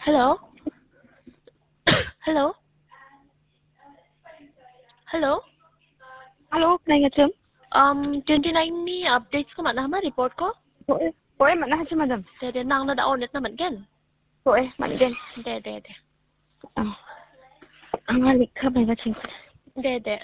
Hello? Hello? Hello? Alo, này nghe chấm. 29 ni updates ko mana hama report ko? Ôi, bạn nói chứ madam. De nang na daon net naman ken. Ôi, bạn đen. De. Ang halik ka ba ching. De.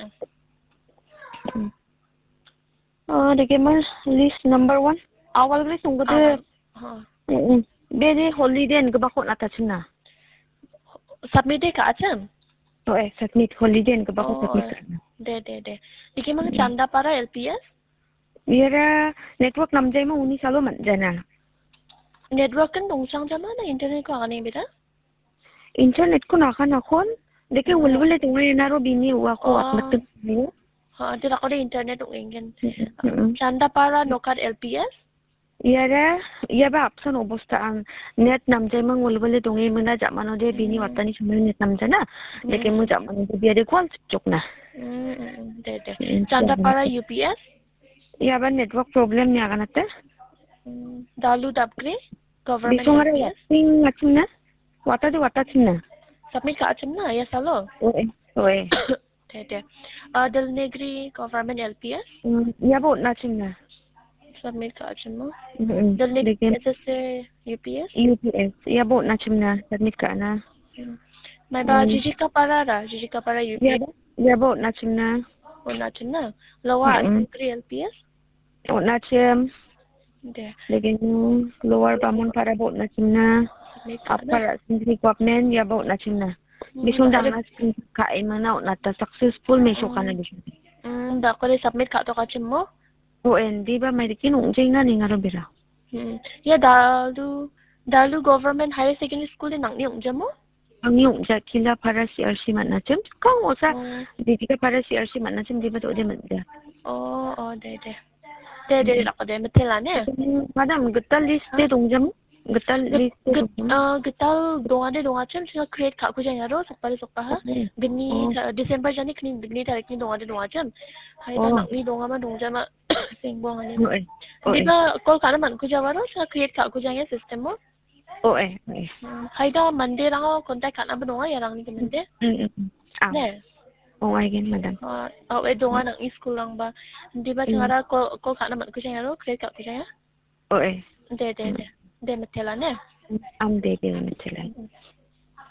De ke man list number 1. Awal gri sunggu de. Be de holiday en ba ko na ta china. Submit ka acham? Ôi, submit holiday en ba ko submit karna. De. Dike mang chanda para LPS? Yera network namjai ma uni salo man jana. Network kan dongchang jama na internet ko ani beta? Internet ko na khon. Deke wulwule tungai na ro bini wa ko at matuk ni. Ha, dira ko de internet ong ingen. Chanda para nokat LPS? Yara yaba option obosta ang net namjai mang wulwule tungai muna jamano de bini watani sumai net namjana. Deke mu jamano de biade kwal chukna. De. Chanda para UPS? Yaba network problem niya kanate. Dalu dabgre? Government Bisungare LPS? wating achina. Wata china. Submit ka acham na, yes alo? Oe. De. Del Negri Government LPS? Yaba na china. Submit ka acham mo? Del Negri SSA UPS? UPS. Yaba na china. Submit ka na. May ba Jijika para UPS? Yaba na china. O na acham na? Lawa Negri LPS? O na chim. De. Lagyan nyo lower Bamon para bot na chimna. Upper Sindri Government ya bot na chimna. Bisong dang na kain mana na ta successful may show ka na bisong. Da ko submit ka to kachim mo? O di ba may kinung jay nga ni nga robira. Ya Dalu Government Higher Secondary School din nang niyong dyan mo? Ang yung kila para CRC man na chim. Kang osa di ka para CRC man na chim di ba to di man da. De ako de metela ne. Madam getal list de dongjam. Getal list de dongjam. Getal donga chim sila create ka ko jang aro sokpa ha. Bini December jani kini bini tarik ni donga chim. Hai da nak ni donga ma dongjam ma sengbong ani. Di ba call ka naman ko jawaro sa create ka ko jang ya system mo. Hai da Monday lang ako contact ka na ba donga yarang ni Monday. Ne. Again, madam. Donga nang school lang ba? Di ba singara ko ka naman ko jang aro create ka ko jang ya? De metela ne. De metela.